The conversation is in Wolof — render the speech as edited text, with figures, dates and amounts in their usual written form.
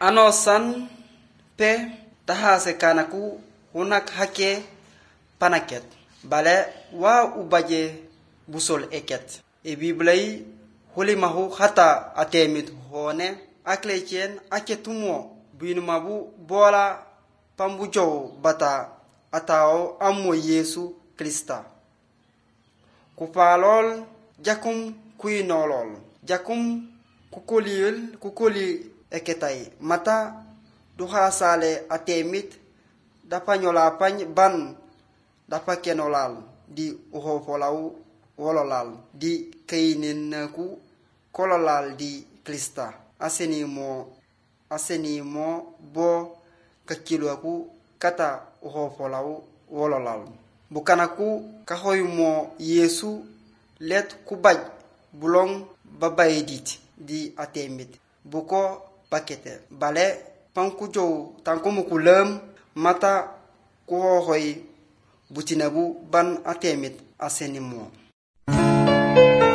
ano san pe tahase kanaku hunak hake panaket bale wa ubaje busol eket e biblai hulimahu hata atemit hone aklechen aketumo binumabu bola pambujo bata atao ammo Yesu Krista kupalol jakum kuinolol jakum kukuli eketai mata duha sale atemit dapanyola pany ban dapakenolal di uhopolau wololal di kaininaku kololal di Krista asenimo bo kakiluaku kata uhopolau wololal bukanaku kahoymo Yesu let kubaj bulong babaydit di atemit buko pakete bale pankujo tankumukulem mata kuhohoy butinabu ban atemit asenimo